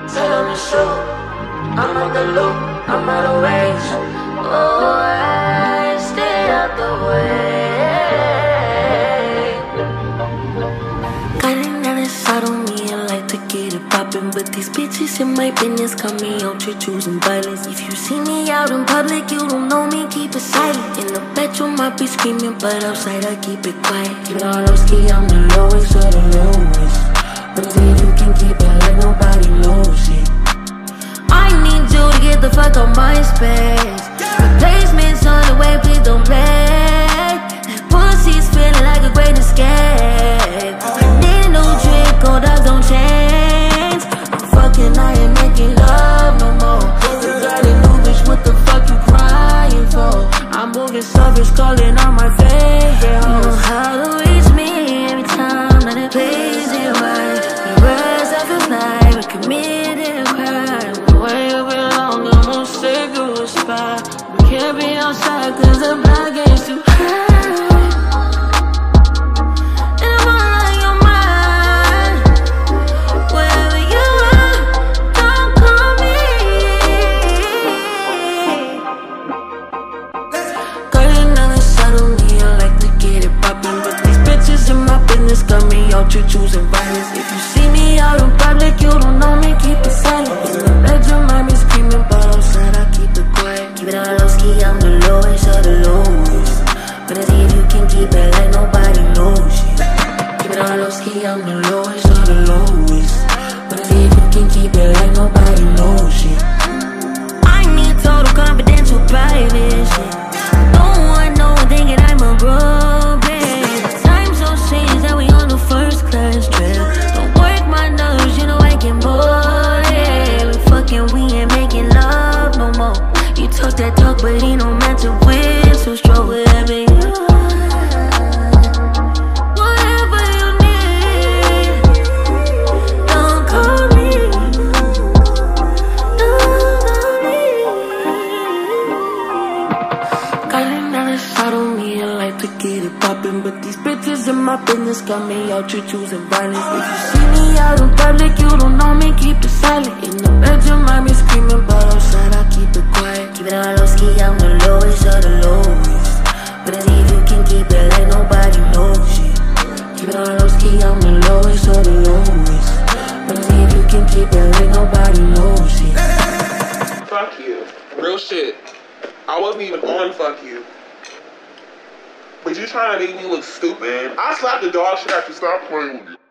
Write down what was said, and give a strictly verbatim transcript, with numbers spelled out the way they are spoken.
Set on the show, I'm out the loop, I'm out of range. Oh, I stay out the way. Got another shot on me, I like to get it poppin', but these bitches in my business got me out here choosing violence. If you see me out in public, you don't know me, keep it silent. In the bedroom, I be screaming, but outside I keep it quiet. You know, low-key, I'm the lowest of the lowest, but if you can keep it like nobody knows it. I need you to get the fuck out my space. Replacements on the way, please don't play. That pussy's feeling like a great escape. I need a new drink, cold dogs don't change. I'm fucking, I ain't making love no more. You got a new bitch, what the fuck you crying for? I'm moving service, calling on my favorite hoes. You know how to reach me every time that it plays it right. The rest I feel like we committed a crime. Way up and long, I'm gonna say good spot. We can't be outside cause the block gets too high. And I'm all on your mind. Wherever you are, don't call me. Got another side on me, I like to get it poppin', but these bitches in my business got me out here choosing violence. If you see me out in public, you don't know me, keep it silent. In the bedroom, I be screaming, but outside I keep it quiet. Keep it on low-key, I'm the lowest of the lowest, but if you can keep it like nobody knows it. Keep it on low-key, I'm the lowest of the lowest, but if you can keep it like nobody knows it. I need total confidential privacy. Don't want no one thinking I'm a broke bitch. Time's so strange that we on the first class trip. Don't work my nerves, you know I can bore it. We fucking, we ain't making love no more. You talk that talk, but he no match it with, so stroke whatever you whatever you need. Don't call me, don't call me. Got another shot on me, I like to get it poppin', but these bitches in my business got me out here choosing violence. If you see me out in public, you don't know me, keep it silent. In the bedroom, I be screaming, but outside I keep it quiet. Keep it on low-key, I'm the lowest of the lowest, but if you can keep it like nobody knows it. Keep it on low-key, I'm the lowest of the lowest, but if you can keep it like nobody knows it. Fuck you. Real shit. I wasn't even on fuck you. But you trying to make me look stupid? I slapped the dog shit after stop playing with you.